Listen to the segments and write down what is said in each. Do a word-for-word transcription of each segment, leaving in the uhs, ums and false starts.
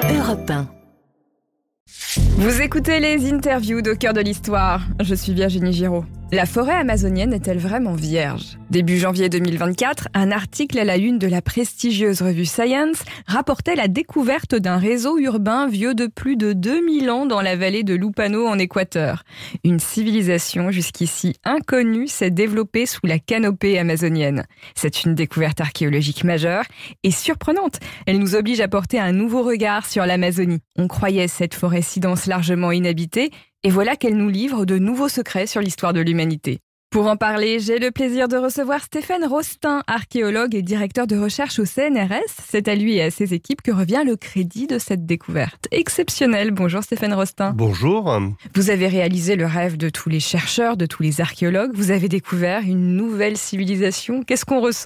Europe un. Vous écoutez les interviews d'Au cœur de l'histoire. Je suis Virginie Giraud. La forêt amazonienne est-elle vraiment vierge ? Début janvier deux mille vingt-quatre, un article à la une de la prestigieuse revue Science rapportait la découverte d'un réseau urbain vieux de plus de deux mille ans dans la vallée de Lupano en Équateur. Une civilisation jusqu'ici inconnue s'est développée sous la canopée amazonienne. C'est une découverte archéologique majeure et surprenante. Elle nous oblige à porter un nouveau regard sur l'Amazonie. On croyait cette forêt si dense largement inhabitée, et voilà qu'elle nous livre de nouveaux secrets sur l'histoire de l'humanité. Pour en parler, j'ai le plaisir de recevoir Stéphane Rostin, archéologue et directeur de recherche au C N R S. C'est à lui et à ses équipes que revient le crédit de cette découverte exceptionnelle. Bonjour Stéphane Rostin. Bonjour. Vous avez réalisé le rêve de tous les chercheurs, de tous les archéologues. Vous avez découvert une nouvelle civilisation. Qu'est-ce qu'on ressent ?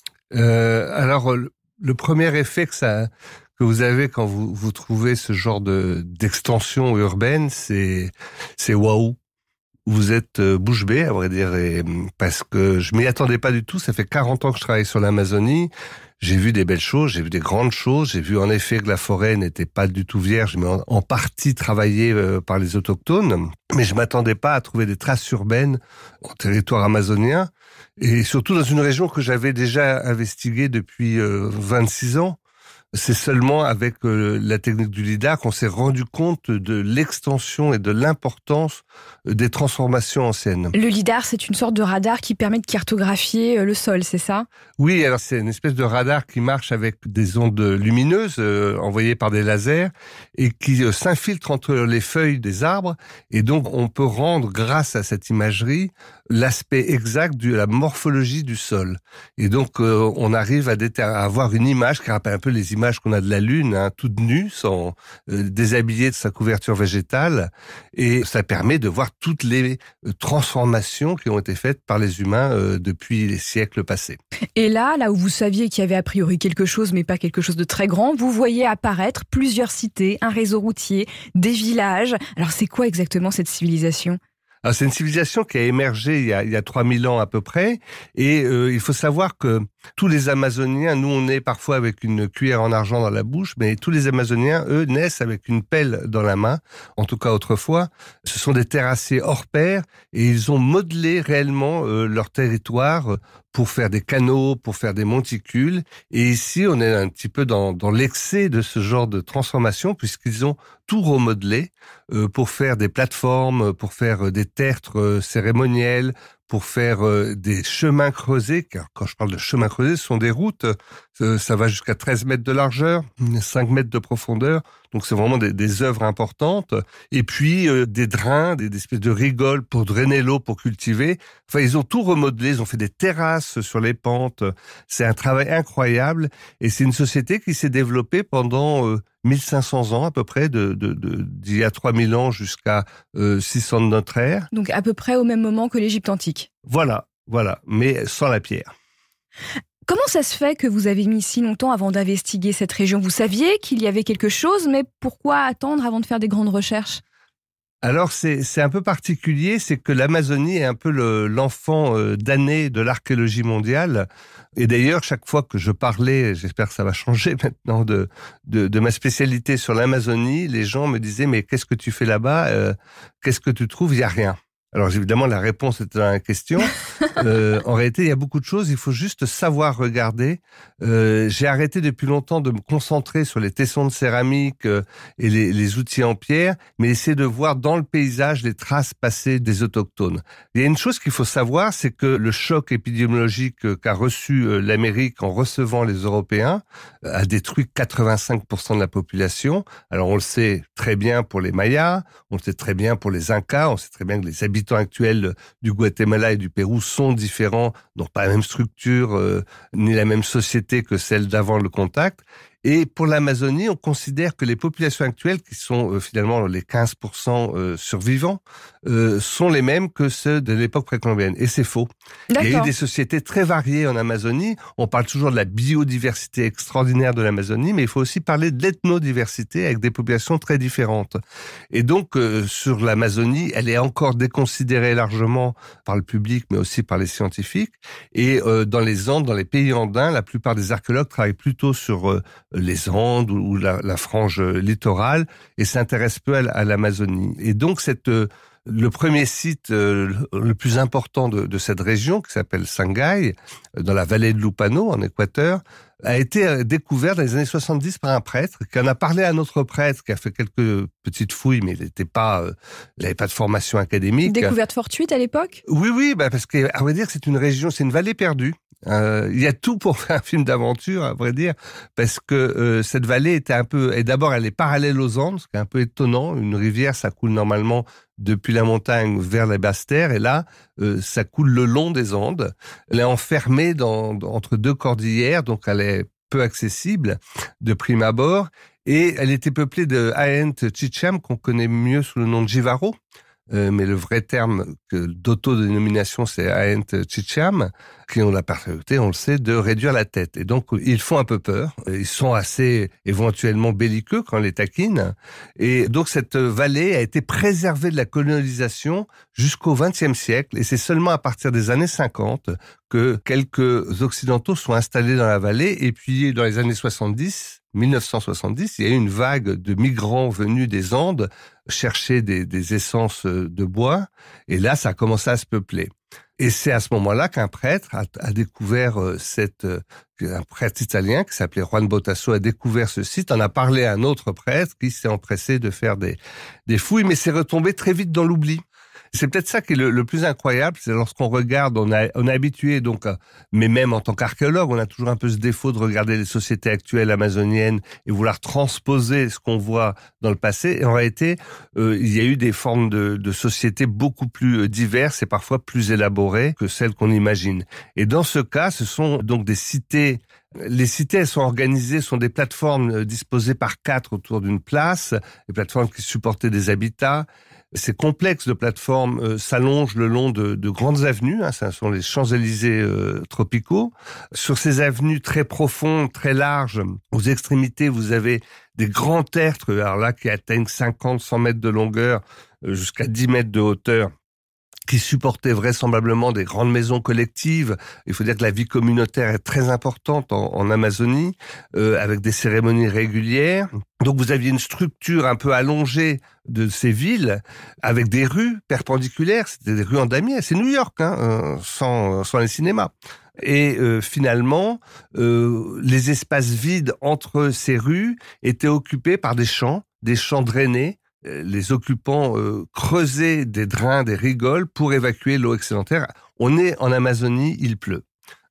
euh, Alors, le, le premier effet que ça... que vous avez quand vous, vous trouvez ce genre de, d'extension urbaine, c'est, c'est waouh. Vous êtes bouche bée, à vrai dire, et, parce que je m'y attendais pas du tout. Ça fait quarante ans que je travaille sur l'Amazonie. J'ai vu des belles choses, j'ai vu des grandes choses. J'ai vu en effet que la forêt n'était pas du tout vierge, mais en, en partie travaillée euh, par les autochtones. Mais je m'attendais pas à trouver des traces urbaines en territoire amazonien, et surtout dans une région que j'avais déjà investiguée depuis euh, vingt-six ans. C'est seulement avec euh, la technique du lidar qu'on s'est rendu compte de l'extension et de l'importance des transformations anciennes. Le lidar, c'est une sorte de radar qui permet de cartographier le sol, c'est ça ? Oui, alors c'est une espèce de radar qui marche avec des ondes lumineuses euh, envoyées par des lasers et qui euh, s'infiltrent entre les feuilles des arbres. Et donc, on peut rendre, grâce à cette imagerie, l'aspect exact de la morphologie du sol. Et donc, euh, on arrive à, déter- à avoir une image qui rappelle un peu les images qu'on a de la Lune, hein, toute nue, sans euh, déshabillée de sa couverture végétale. Et ça permet de voir toutes les euh, transformations qui ont été faites par les humains euh, depuis les siècles passés. Et là, là où vous saviez qu'il y avait a priori quelque chose, mais pas quelque chose de très grand, vous voyez apparaître plusieurs cités, un réseau routier, des villages. Alors c'est quoi exactement cette civilisation ? Alors, c'est une civilisation qui a émergé il y a, il y a trois mille ans à peu près, et euh, il faut savoir que tous les Amazoniens, nous on est parfois avec une cuillère en argent dans la bouche, mais tous les Amazoniens, eux, naissent avec une pelle dans la main, en tout cas autrefois. Ce sont des terrassiers hors pair, et ils ont modelé réellement euh, leur territoire pour faire des canaux, pour faire des monticules. Et ici, on est un petit peu dans, dans l'excès de ce genre de transformation, puisqu'ils ont tout remodelé euh, pour faire des plateformes, pour faire des tertres euh, cérémoniels, pour faire euh, des chemins creusés. Car quand je parle de chemins creusés, ce sont des routes. Euh, ça va jusqu'à treize mètres de largeur, cinq mètres de profondeur. Donc c'est vraiment des, des œuvres importantes. Et puis euh, des drains, des, des espèces de rigoles pour drainer l'eau, pour cultiver. Enfin, ils ont tout remodelé. Ils ont fait des terrasses sur les pentes. C'est un travail incroyable. Et c'est une société qui s'est développée pendant euh, mille cinq cents ans à peu près, de, de, de, d'il y a trois mille ans jusqu'à euh, six cents de notre ère. Donc à peu près au même moment que l'Égypte antique. Voilà, voilà, mais sans la pierre. Comment ça se fait que vous avez mis si longtemps avant d'investiguer cette région ? Vous saviez qu'il y avait quelque chose, mais pourquoi attendre avant de faire des grandes recherches ? Alors c'est c'est un peu particulier, c'est que l'Amazonie est un peu le, l'enfant euh, damné de l'archéologie mondiale. Et d'ailleurs, chaque fois que je parlais, j'espère que ça va changer maintenant, de de, de ma spécialité sur l'Amazonie, les gens me disaient « mais qu'est-ce que tu fais là-bas euh, Qu'est-ce que tu trouves ?» Il n'y a rien. Alors évidemment, la réponse est dans la question. Euh, en réalité, il y a beaucoup de choses. Il faut juste savoir regarder. Euh, j'ai arrêté depuis longtemps de me concentrer sur les tessons de céramique euh, et les, les outils en pierre, mais essayer de voir dans le paysage les traces passées des autochtones. Il y a une chose qu'il faut savoir, c'est que le choc épidémiologique qu'a reçu euh, l'Amérique en recevant les Européens euh, a détruit quatre-vingt-cinq pour cent de la population. Alors on le sait très bien pour les Mayas, on le sait très bien pour les Incas, on sait très bien que les habitants actuels du Guatemala et du Pérou sont différents, n'ont pas la même structure, euh, ni la même société que celle d'avant le contact. Et pour l'Amazonie, on considère que les populations actuelles, qui sont euh, finalement les quinze pour cent euh, survivants, euh, sont les mêmes que ceux de l'époque précolombienne. Et c'est faux. D'accord. Il y a eu des sociétés très variées en Amazonie. On parle toujours de la biodiversité extraordinaire de l'Amazonie, mais il faut aussi parler de l'ethnodiversité avec des populations très différentes. Et donc, euh, sur l'Amazonie, elle est encore déconsidérée largement par le public, mais aussi par les scientifiques. Et euh, dans les Andes, dans les pays andins, la plupart des archéologues travaillent plutôt sur euh, les Andes ou la, la frange littorale et s'intéresse peu à, à l'Amazonie. Et donc, cette, le premier site euh, le plus important de, de cette région, qui s'appelle Sangay, dans la vallée de Lupano, en Équateur, a été découvert dans les années soixante-dix par un prêtre, qui en a parlé à un autre prêtre, qui a fait quelques petites fouilles, mais il n'était pas, euh, il n'avait pas de formation académique. Découverte fortuite à l'époque ? Oui, oui, bah parce que, à vrai dire, c'est une région, c'est une vallée perdue. Euh, il y a tout pour faire un film d'aventure, à vrai dire, parce que euh, cette vallée était un peu, et d'abord elle est parallèle aux Andes, ce qui est un peu étonnant. Une rivière, ça coule normalement depuis la montagne vers les basses terres, et là, euh, ça coule le long des Andes. Elle est enfermée dans, dans, entre deux cordillères, donc elle est peu accessible de prime abord, et elle était peuplée de Aent Chicham, qu'on connaît mieux sous le nom de Jivaro. Euh, mais le vrai terme que, d'autodénomination, c'est Aent Chicham, qui ont la particularité, on le sait, de réduire la tête. Et donc, ils font un peu peur. Ils sont assez éventuellement belliqueux quand on les taquine. Et donc, cette vallée a été préservée de la colonisation jusqu'au vingtième siècle. Et c'est seulement à partir des années cinquante que quelques Occidentaux sont installés dans la vallée. Et puis, dans les années soixante-dix, mille neuf cent soixante-dix, il y a eu une vague de migrants venus des Andes chercher des, des essences de bois. Et là, ça a commencé à se peupler. Et c'est à ce moment-là qu'un prêtre a, a découvert cette, un prêtre italien qui s'appelait Juan Botasso a découvert ce site, en a parlé à un autre prêtre qui s'est empressé de faire des, des fouilles, mais c'est retombé très vite dans l'oubli. C'est peut-être ça qui est le, le plus incroyable, c'est lorsqu'on regarde, on a, on est habitué donc, mais même en tant qu'archéologue, on a toujours un peu ce défaut de regarder les sociétés actuelles amazoniennes et vouloir transposer ce qu'on voit dans le passé. Et en réalité, euh, il y a eu des formes de, de sociétés beaucoup plus diverses et parfois plus élaborées que celles qu'on imagine. Et dans ce cas, ce sont donc des cités. Les cités, elles sont organisées, sont des plateformes disposées par quatre autour d'une place, des plateformes qui supportaient des habitats. Ces complexes de plateformes euh, s'allongent le long de, de grandes avenues, hein, ce sont les Champs-Élysées euh, tropicaux. Sur ces avenues très profondes, très larges, aux extrémités, vous avez des grands tertres, alors là, qui atteignent cinquante, cent mètres de longueur, euh, jusqu'à dix mètres de hauteur, qui supportaient vraisemblablement des grandes maisons collectives. Il faut dire que la vie communautaire est très importante en, en Amazonie, euh, avec des cérémonies régulières. Donc vous aviez une structure un peu allongée de ces villes, avec des rues perpendiculaires, c'était des rues en damier, c'est New York, hein, euh, sans, sans les cinémas. Et euh, finalement, euh, les espaces vides entre ces rues étaient occupés par des champs, des champs drainés. Les occupants euh, creusaient des drains, des rigoles pour évacuer l'eau excédentaire. On est en Amazonie, il pleut.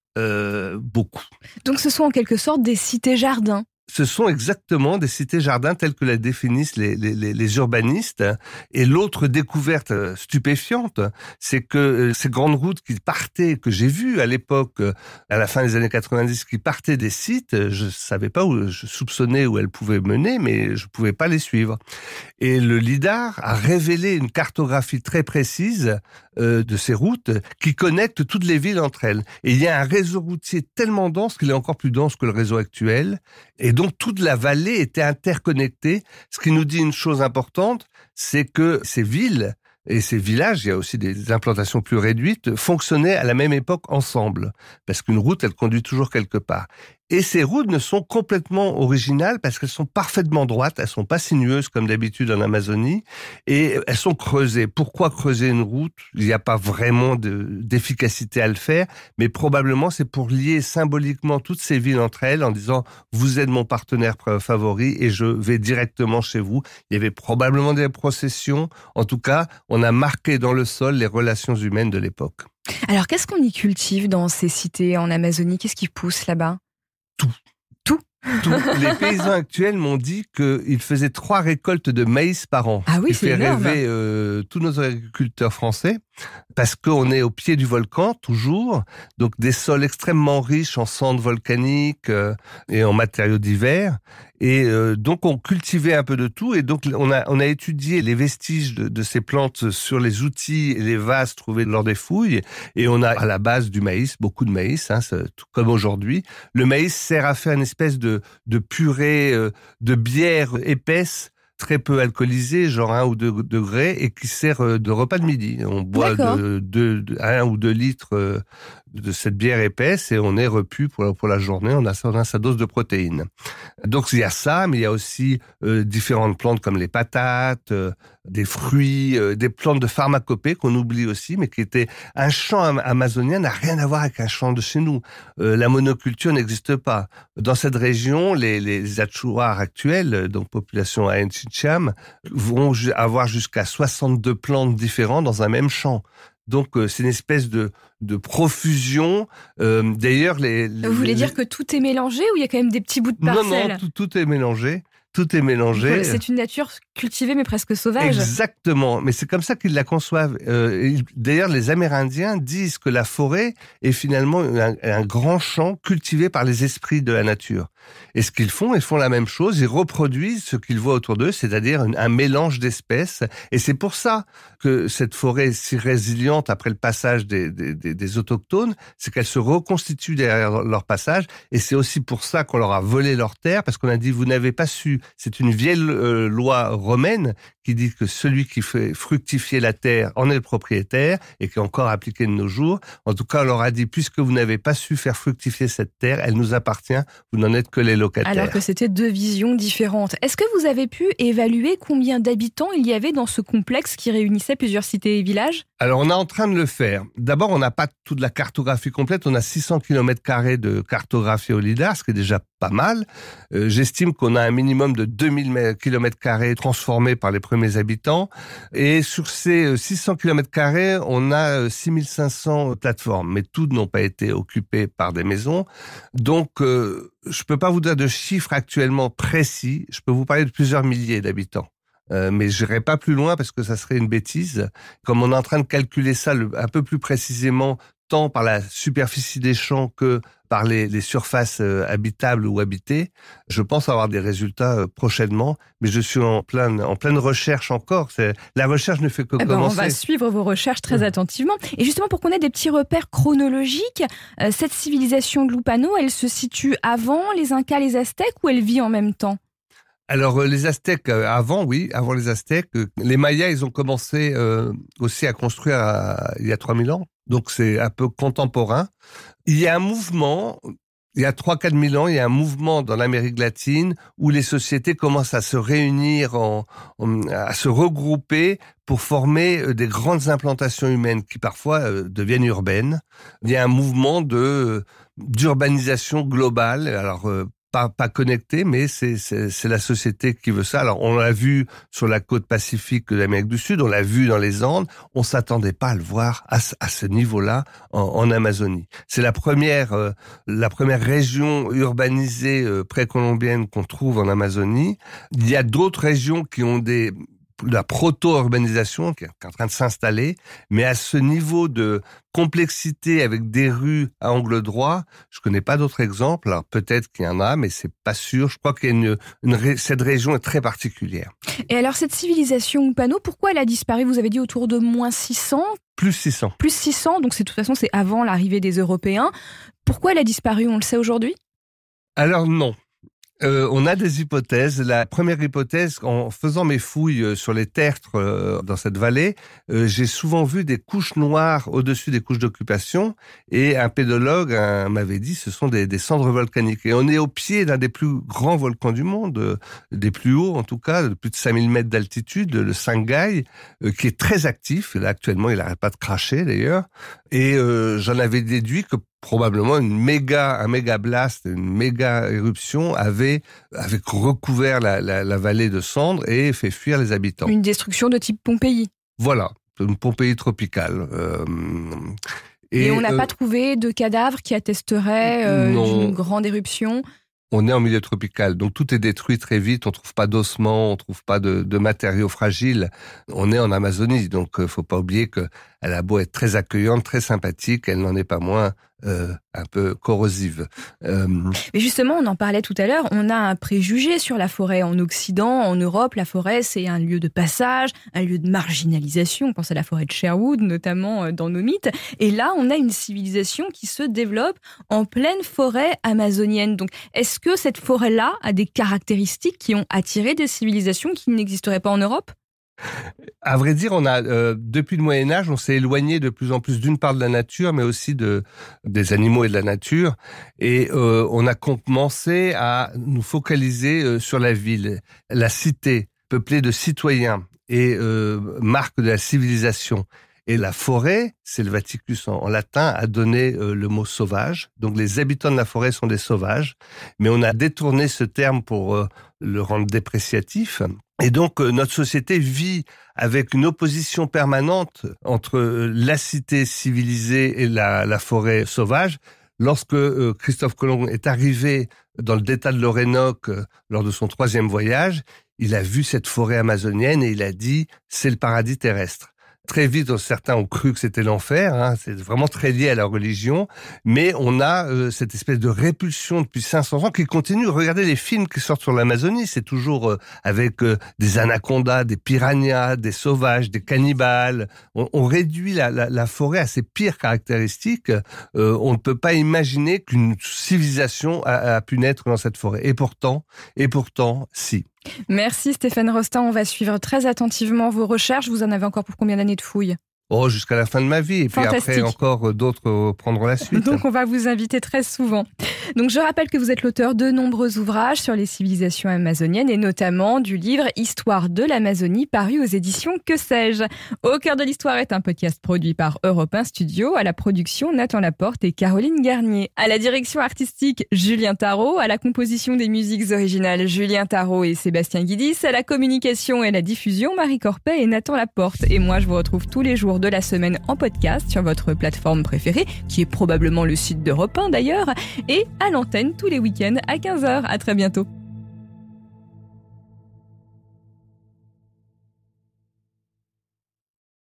Euh, beaucoup. Donc ce sont en quelque sorte des cités-jardins. Ce sont exactement des cités-jardins telles que la définissent les, les, les urbanistes. Et l'autre découverte stupéfiante, c'est que ces grandes routes qui partaient, que j'ai vues à l'époque, à la fin des années quatre-vingt-dix, qui partaient des sites, je savais pas où, je soupçonnais où elles pouvaient mener, mais je pouvais pas les suivre. Et le LIDAR a révélé une cartographie très précise euh, de ces routes qui connectent toutes les villes entre elles. Et il y a un réseau routier tellement dense qu'il est encore plus dense que le réseau actuel. Et donc toute la vallée était interconnectée, ce qui nous dit une chose importante, c'est que ces villes et ces villages, il y a aussi des implantations plus réduites, fonctionnaient à la même époque ensemble, parce qu'une route, elle conduit toujours quelque part. Et ces routes ne sont complètement originales parce qu'elles sont parfaitement droites, elles sont pas sinueuses comme d'habitude en Amazonie, et elles sont creusées. Pourquoi creuser une route ? Il n'y a pas vraiment de, d'efficacité à le faire, mais probablement c'est pour lier symboliquement toutes ces villes entre elles en disant « vous êtes mon partenaire favori et je vais directement chez vous ». Il y avait probablement des processions, en tout cas, on a marqué dans le sol les relations humaines de l'époque. Alors qu'est-ce qu'on y cultive dans ces cités en Amazonie ? Qu'est-ce qui pousse là-bas ? Tout. Tout. Tout. Les paysans actuels m'ont dit qu'ils faisaient trois récoltes de maïs par an. Ah oui, ce qui c'est fait énorme. rêver euh, tous nos agriculteurs français, parce qu'on est au pied du volcan, toujours, donc des sols extrêmement riches en cendres volcaniques euh, et en matériaux divers. Et euh, donc on cultivait un peu de tout, et donc on a, on a étudié les vestiges de, de ces plantes sur les outils et les vases trouvés lors des fouilles, et on a à la base du maïs, beaucoup de maïs, hein, tout comme aujourd'hui. Le maïs sert à faire une espèce de, de purée, euh, de bière épaisse, très peu alcoolisé, genre un ou deux degrés, et qui sert de repas de midi. On boit de, de, de un ou deux litres de cette bière épaisse et on est repu pour, pour la journée. On a, on a sa dose de protéines. Donc il y a ça, mais il y a aussi euh, différentes plantes comme les patates, euh, des fruits, euh, des plantes de pharmacopée qu'on oublie aussi, mais qui étaient un champ amazonien n'a rien à voir avec un champ de chez nous. Euh, la monoculture n'existe pas. Dans cette région, les, les Achuars actuels, donc population Aencicham, vont avoir jusqu'à soixante-deux plantes différentes dans un même champ. Donc euh, c'est une espèce de de profusion. Euh, d'ailleurs, les, les vous voulez les... dire que tout est mélangé ou il y a quand même des petits bouts de parcelles? Non, non, tout, tout est mélangé. Tout est mélangé. C'est une nature cultivée mais presque sauvage. Exactement, mais c'est comme ça qu'ils la conçoivent. Euh, d'ailleurs, les Amérindiens disent que la forêt est finalement un, un grand champ cultivé par les esprits de la nature. Et ce qu'ils font, ils font la même chose, ils reproduisent ce qu'ils voient autour d'eux, c'est-à-dire un, un mélange d'espèces. Et c'est pour ça que cette forêt est si résiliente après le passage des, des, des, des autochtones, c'est qu'elle se reconstitue derrière leur passage. Et c'est aussi pour ça qu'on leur a volé leurs terres, parce qu'on a dit, vous n'avez pas su. C'est une vieille euh, loi romaine qui dit que celui qui fait fructifier la terre en est le propriétaire et qui est encore appliquée de nos jours. En tout cas, on leur a dit, puisque vous n'avez pas su faire fructifier cette terre, elle nous appartient, vous n'en êtes que les locataires. Alors que c'était deux visions différentes. Est-ce que vous avez pu évaluer combien d'habitants il y avait dans ce complexe qui réunissait plusieurs cités et villages? Alors, on est en train de le faire. D'abord, on n'a pas toute la cartographie complète. On a six cents kilomètres carrés de cartographie au lidar, ce qui est déjà pas mal. Euh, j'estime qu'on a un minimum de deux mille kilomètres carrés transformés par les premiers habitants. Et sur ces six cents kilomètres carrés, on a six mille cinq cents plateformes. Mais toutes n'ont pas été occupées par des maisons. Donc, euh, je peux pas vous dire de chiffres actuellement précis. Je peux vous parler de plusieurs milliers d'habitants. Euh, mais je n'irai pas plus loin parce que ça serait une bêtise. Comme on est en train de calculer ça le, un peu plus précisément, tant par la superficie des champs que par les, les surfaces euh, habitables ou habitées, je pense avoir des résultats euh, prochainement. Mais je suis en pleine, en pleine recherche encore. C'est, la recherche ne fait que eh ben, commencer. On va suivre vos recherches très attentivement. Et justement, pour qu'on ait des petits repères chronologiques, euh, cette civilisation de Lupano, elle se situe avant les Incas, les Aztèques, ou elle vit en même temps? Alors, les Aztèques, avant, oui, avant les Aztèques. Les Mayas, ils ont commencé euh, aussi à construire à, il y a trois mille ans. Donc, c'est un peu contemporain. Il y a un mouvement, il y a trois à quatre mille ans, il y a un mouvement dans l'Amérique latine où les sociétés commencent à se réunir, en, en, à se regrouper pour former des grandes implantations humaines qui parfois euh, deviennent urbaines. Il y a un mouvement de d'urbanisation globale. Alors, euh, Pas, pas connecté, mais c'est, c'est, c'est la société qui veut ça. Alors, on l'a vu sur la côte pacifique de l'Amérique du Sud, on l'a vu dans les Andes. On s'attendait pas à le voir à ce, à ce niveau-là en, en Amazonie. C'est la première, euh, la première région urbanisée euh, précolombienne qu'on trouve en Amazonie. Il y a d'autres régions qui ont des la proto-urbanisation qui est en train de s'installer, mais à ce niveau de complexité avec des rues à angle droit, je connais pas d'autres exemples. Alors peut-être qu'il y en a, mais c'est pas sûr. Je crois qu'il y a une, une cette région est très particulière. Et alors cette civilisation Upano, pourquoi elle a disparu? Vous avez dit autour de moins six cents. Plus six cents. Plus six cents, donc c'est, de toute façon c'est avant l'arrivée des Européens. Pourquoi elle a disparu? On le sait aujourd'hui? Alors non. Euh, on a des hypothèses. La première hypothèse, en faisant mes fouilles sur les tertres euh, dans cette vallée, euh, j'ai souvent vu des couches noires au-dessus des couches d'occupation, et un pédologue un, m'avait dit ce sont des, des cendres volcaniques. Et on est au pied d'un des plus grands volcans du monde, euh, des plus hauts en tout cas, de plus de cinq mille mètres d'altitude, le Sangay, euh, qui est très actif. Là, actuellement, il n'arrête pas de cracher d'ailleurs. Et euh, j'en avais déduit que probablement une méga, un méga blast, une méga éruption avait, avait recouvert la, la, la vallée de cendres et fait fuir les habitants. Une destruction de type Pompéi. Voilà, une Pompéi tropicale. Euh, et, et on n'a euh, pas trouvé de cadavres qui attesteraient euh, d'une grande éruption? On est en milieu tropical, donc tout est détruit très vite. On trouve pas d'ossements, on trouve pas de, de matériaux fragiles. On est en Amazonie, donc euh, faut pas oublier que Elle a beau être très accueillante, très sympathique, elle n'en est pas moins euh, un peu corrosive. Euh... Mais justement, on en parlait tout à l'heure, on a un préjugé sur la forêt. En Occident, en Europe, la forêt, c'est un lieu de passage, un lieu de marginalisation. On pense à la forêt de Sherwood, notamment dans nos mythes. Et là, on a une civilisation qui se développe en pleine forêt amazonienne. Donc, est-ce que cette forêt-là a des caractéristiques qui ont attiré des civilisations qui n'existeraient pas en Europe ? À vrai dire, on a euh, depuis le Moyen Âge, on s'est éloigné de plus en plus d'une part de la nature, mais aussi de des animaux et de la nature, et euh, on a commencé à nous focaliser euh, sur la ville, la cité peuplée de citoyens et euh, marque de la civilisation. Et la forêt, Selvaticus en, en latin, a donné euh, le mot sauvage. Donc les habitants de la forêt sont des sauvages, mais on a détourné ce terme pour euh, le rendre dépréciatif. Et donc, euh, notre société vit avec une opposition permanente entre euh, la cité civilisée et la, la forêt sauvage. Lorsque euh, Christophe Colomb est arrivé dans le delta de l'Orénoque euh, lors de son troisième voyage, il a vu cette forêt amazonienne et il a dit « c'est le paradis terrestre ». Très vite, certains ont cru que c'était l'enfer, hein, c'est vraiment très lié à la religion, mais on a euh, cette espèce de répulsion depuis cinq cents ans qui continue. Regardez les films qui sortent sur l'Amazonie, c'est toujours euh, avec euh, des anacondas, des piranhas, des sauvages, des cannibales. On, on réduit la, la, la forêt à ses pires caractéristiques. Euh, on ne peut pas imaginer qu'une civilisation a, a pu naître dans cette forêt. Et pourtant, et pourtant, si. Merci Stéphane Rostin, on va suivre très attentivement vos recherches. Vous en avez encore pour combien d'années de fouilles ? Oh, jusqu'à la fin de ma vie. Et puis après, encore d'autres prendront la suite. Donc, on va vous inviter très souvent. Donc, je rappelle que vous êtes l'auteur de nombreux ouvrages sur les civilisations amazoniennes et notamment du livre « Histoire de l'Amazonie » paru aux éditions Que sais-je. Au cœur de l'histoire est un podcast produit par Europe un Studio, à la production Nathan Laporte et Caroline Garnier. À la direction artistique, Julien Tarot, à la composition des musiques originales, Julien Tarot et Sébastien Guidis, à la communication et la diffusion, Marie Corpet et Nathan Laporte. Et moi, je vous retrouve tous les jours de la semaine en podcast sur votre plateforme préférée, qui est probablement le site d'Europe un d'ailleurs, et à l'antenne tous les week-ends à quinze heures. À très bientôt.